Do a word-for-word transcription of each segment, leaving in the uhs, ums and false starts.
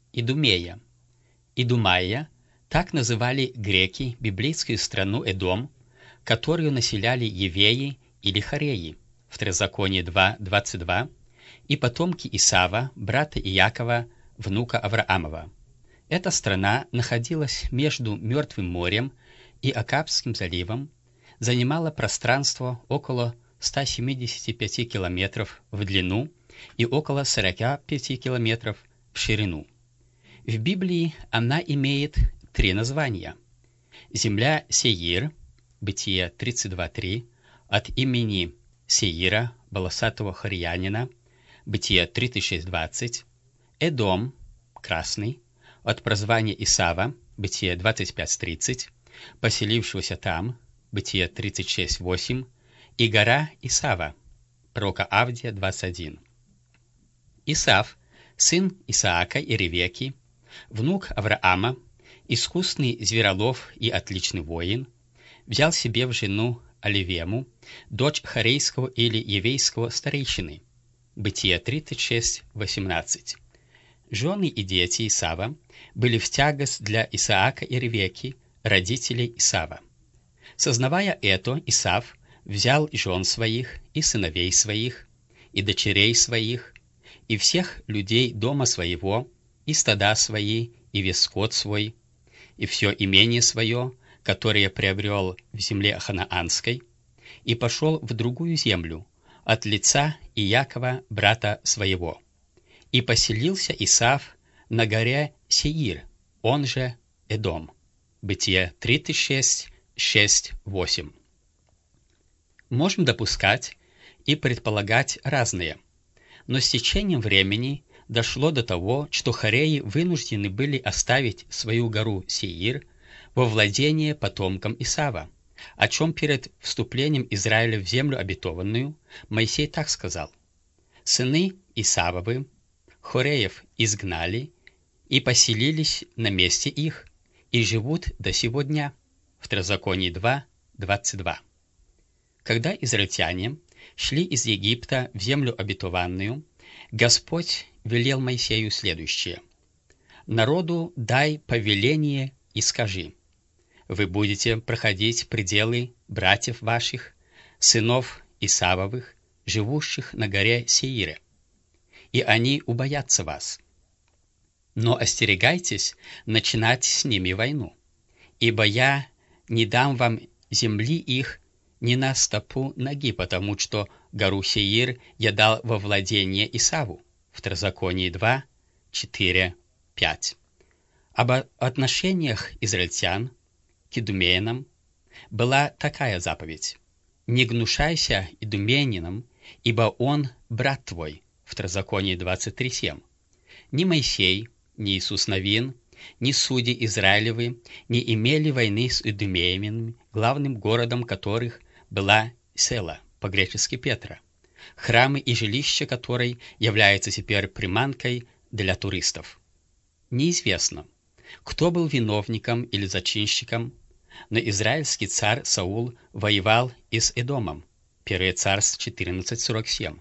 Идумея. Идумая – так называли греки библейскую страну Эдом, которую населяли евеи или хореи, Второзаконие два двадцать два, и потомки Исава, брата Иакова, внука Авраамова. Эта страна находилась между Мертвым морем и Аккабским заливом, занимала пространство около ста семидесяти пяти километров в длину и около сорока пяти километров в ширину. В Библии она имеет три названия. Земля Сеир, Бытие тридцать два три, от имени Сеира, волосатого хорьянина, Бытие тридцать шесть двадцать, Эдом, красный, от прозвания Исава, Бытие двадцать пять тридцать, поселившегося там, Бытие тридцать шесть восемь, и гора Исава, пророка Авдия двадцать один. Исав, сын Исаака и Ревекки, внук Авраама, искусный зверолов и отличный воин, взял себе в жену Оливему, дочь хорейского или евейского старейшины, Бытие тридцать шесть восемнадцать. Жены и дети Исава были в тягость для Исаака и Ревекки, родителей Исава. Сознавая это, Исав взял жен своих, и сыновей своих, и дочерей своих, и всех людей дома своего, и стада свои, и весь скот свой, и все имение свое, которое приобрел в земле ханаанской, и пошел в другую землю, от лица Иакова, брата своего. И поселился Исав на горе Сеир, он же Эдом. Бытие тридцать шесть шесть восемь. Можем допускать и предполагать разные, но с течением времени дошло до того, что хореи вынуждены были оставить свою гору Сеир во владение потомкам Исава, о чем перед вступлением Израиля в землю обетованную Моисей так сказал: «Сыны Исавовы хореев изгнали и поселились на месте их, и живут до сего дня». Второзаконие два двадцать два. Когда израильтяне шли из Египта в землю обетованную, Господь велел Моисею следующее: «Народу дай повеление и скажи: вы будете проходить пределы братьев ваших, сынов Исавовых, живущих на горе Сеире, и они убоятся вас. Но остерегайтесь начинать с ними войну, ибо я не дам вам земли их ни на стопу ноги, потому что гору Сеир я дал во владение Исаву». Второзаконие два четыре пять. Об отношениях израильтян к идумеянам была такая заповедь: «Не гнушайся идумеянином, ибо он брат твой». Второзаконие двадцать три семь. Ни Моисей, ни Иисус Навин, ни судьи Израилевы не имели войны с идумеянами, главным городом которых была Села, по-гречески Петра, храмы и жилища которой являются теперь приманкой для туристов. Неизвестно, кто был виновником или зачинщиком, но израильский царь Саул воевал и с Эдомом. Первое Царств четырнадцать сорок семь.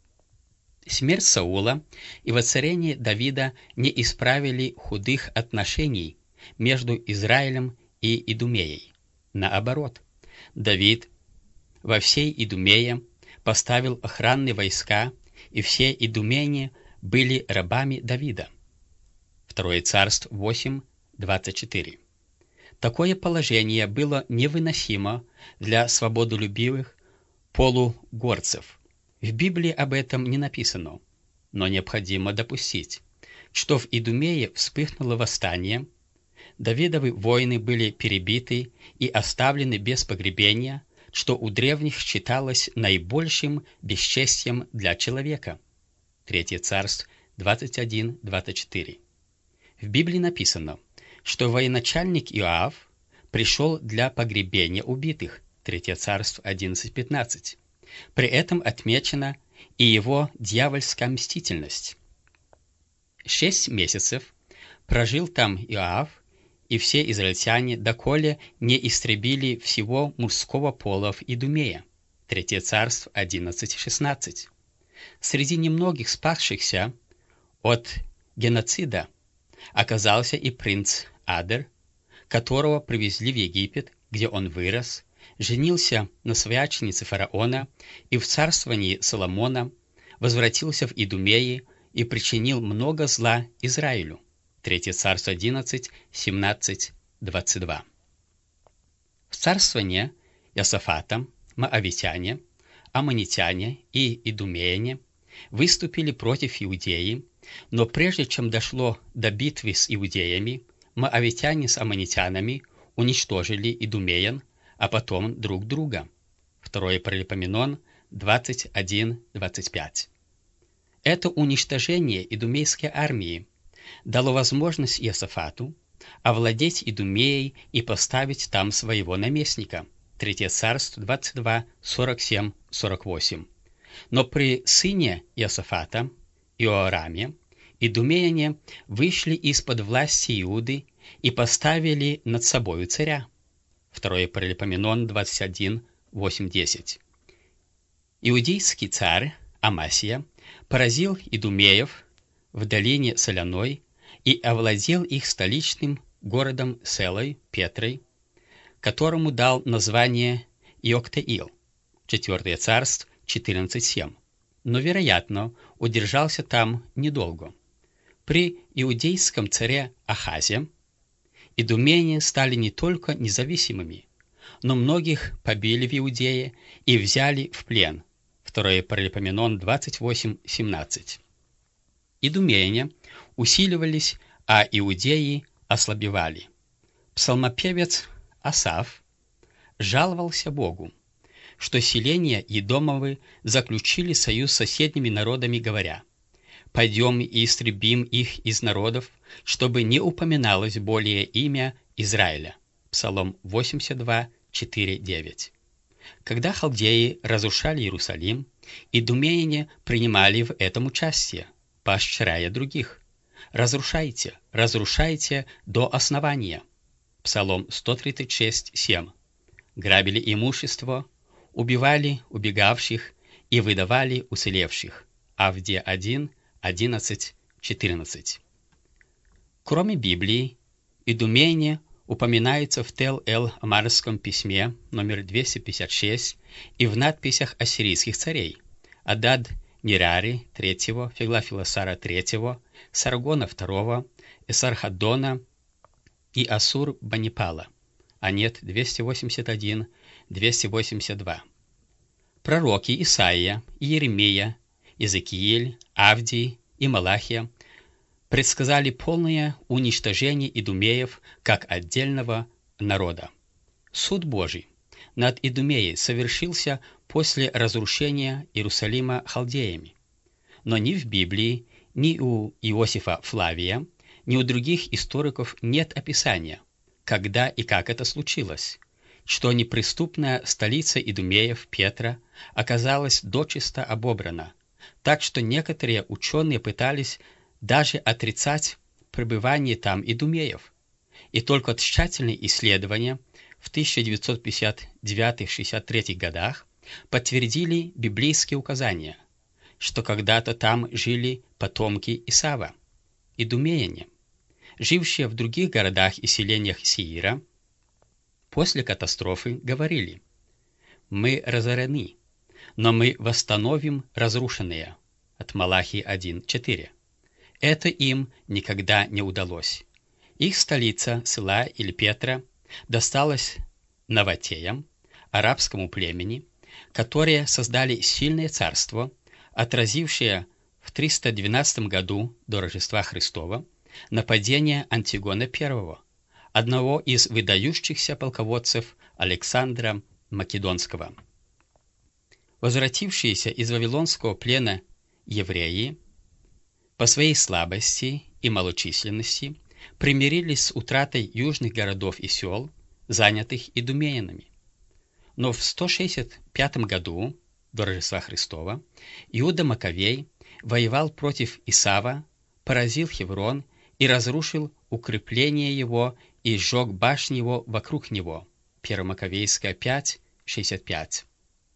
Смерть Саула и воцарение Давида не исправили худых отношений между Израилем и Идумеей. Наоборот, Давид во всей Идумее поставил охранные войска, и все идумеяне были рабами Давида. Второе Царств восемь двадцать четыре. Такое положение было невыносимо для свободолюбивых полугорцев. В Библии об этом не написано, но необходимо допустить, что в Идумее вспыхнуло восстание, Давидовы воины были перебиты и оставлены без погребения, что у древних считалось наибольшим бесчестием для человека. Третье Царств двадцать один двадцать четыре. В Библии написано, что военачальник Иоав пришел для погребения убитых. Третье Царств одиннадцать пятнадцать. При этом отмечена и его дьявольская мстительность. Шесть месяцев прожил там Иоав и все израильтяне, доколе не истребили всего мужского пола в Идумее. Третье Царств одиннадцать шестнадцать. Среди немногих спасшихся от геноцида оказался и принц Адер, которого привезли в Египет, где он вырос, женился на свояченице фараона и в царствовании Соломона возвратился в Идумеи и причинил много зла Израилю. Третье царство одиннадцать, семнадцать, двадцать два. В царствование Иосафата моавитяне, аммонитяне и идумеяне выступили против Иудеи, но прежде чем дошло до битвы с иудеями, моавитяне с аммонитянами уничтожили идумеян, а потом друг друга. Второе Паралипоменон двадцать один, двадцать пять. Это уничтожение идумейской армии дало возможность Иосафату овладеть Идумеей и поставить там своего наместника. Третье царство двадцать два, сорок семь, сорок восемь. Но при сыне Иосафата, Иораме, идумеяне вышли из-под власти Иуды и поставили над собою царя. Второе Паралипоменон двадцать один, восемь, десять. Иудейский царь Амасия поразил идумеев в долине Соляной и овладел их столичным городом Селой, Петрой, которому дал название Иоктеил. Четвертое царство четырнадцать, семь. Но, вероятно, удержался там недолго. При иудейском царе Ахазе идумеяне стали не только независимыми, но многих побили в Иудее и взяли в плен. Второе Паралипоменон двадцать восемь, семнадцать. Идумеяне усиливались, а иудеи ослабевали. Псалмопевец Асаф жаловался Богу, что селения Едомовы заключили союз с соседними народами, говоря: «Пойдем и истребим их из народов, чтобы не упоминалось более имя Израиля». Псалом восемьдесят два, четыре, девять. Когда халдеи разрушали Иерусалим, идумеяне принимали в этом участие, поощряя других: «Разрушайте, разрушайте до основания». Псалом сто тридцать шесть, семь. Грабили имущество, убивали убегавших и выдавали уцелевших. Авдия один, одиннадцать, четырнадцать. Кроме Библии, идумеяне упоминаются в Тел-эл-Амарском письме номер двести пятьдесят шесть и в надписях ассирийских царей: Адад Нирари третьего, Феглафилосара третьего, Саргона второго, Эсархаддона и Асур Банипала. Анет двести восемьдесят один, двести восемьдесят два. Пророки Исаия, Иеремия, Иезекииль, Авдий и Малахия предсказали полное уничтожение идумеев как отдельного народа. Суд Божий над Идумеей совершился после разрушения Иерусалима халдеями. Но ни в Библии, ни у Иосифа Флавия, ни у других историков нет описания, когда и как это случилось, что неприступная столица идумеев Петра оказалась дочисто обобрана, так что некоторые ученые пытались даже отрицать пребывание там идумеев, и только тщательные исследования в тысяча девятьсот пятьдесят девятом — шестьдесят третьем годах подтвердили библейские указания, что когда-то там жили потомки Исава, идумеяне, жившие в других городах и селениях Сеира. После катастрофы говорили: «Мы разорены, но мы восстановим разрушенные». От Малахии один, четыре. Это им никогда не удалось. Их столица, Села или Петра, досталась Наватеям, арабскому племени, которые создали сильное царство, отразившее в триста двенадцатом году до Рождества Христова нападение Антигона I, одного из выдающихся полководцев Александра Македонского. Возвратившиеся из вавилонского плена евреи по своей слабости и малочисленности примирились с утратой южных городов и сел, занятых идумеянами. Но в сто шестьдесят пятом году до Рождества Христова Иуда Маковей воевал против Исава, поразил Хеврон и разрушил укрепление его и сжег башни его вокруг него. первое Маковейская пять, шестьдесят пять.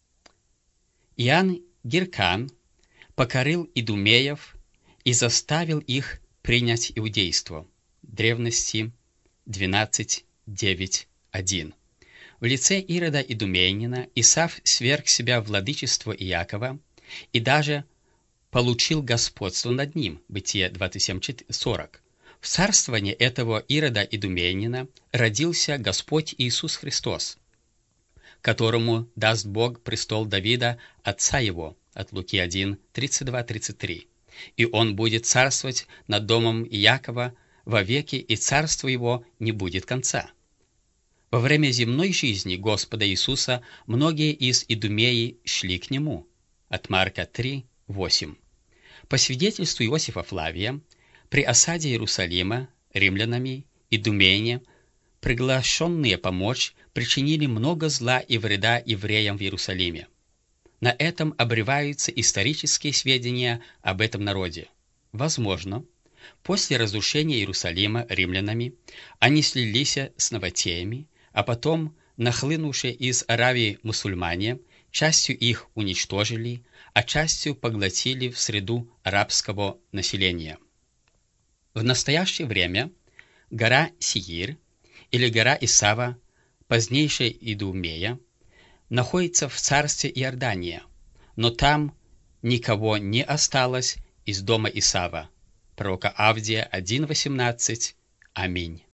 Иоанн Гиркан покорил идумеев и заставил их принять иудейство. древности двенадцать девять один. В лице Ирода Идумеянина Исав сверг себя владычество Иакова и даже получил господство над ним. Бытие двадцать семь сорок. В царствовании этого Ирода Идумеянина родился Господь Иисус Христос, которому даст Бог престол Давида, отца его, от Луки один, тридцать два тридцать три. И он будет царствовать над домом Иакова вовеки, и царство его не будет конца. Во время земной жизни Господа Иисуса многие из Идумеи шли к Нему. От Марка три, восемь. По свидетельству Иосифа Флавия, при осаде Иерусалима римлянами идумеяне, приглашенные помочь, причинили много зла и вреда евреям в Иерусалиме. На этом обрываются исторические сведения об этом народе. Возможно, после разрушения Иерусалима римлянами они слились с новотеями, а потом нахлынувшие из Аравии мусульмане частью их уничтожили, а частью поглотили в среду арабского населения. В настоящее время гора Сеир, или гора Исава, позднейшая Идумея, находится в царстве Иордания, но там никого не осталось из дома Исава. Пророка Авдия один восемнадцать. Аминь.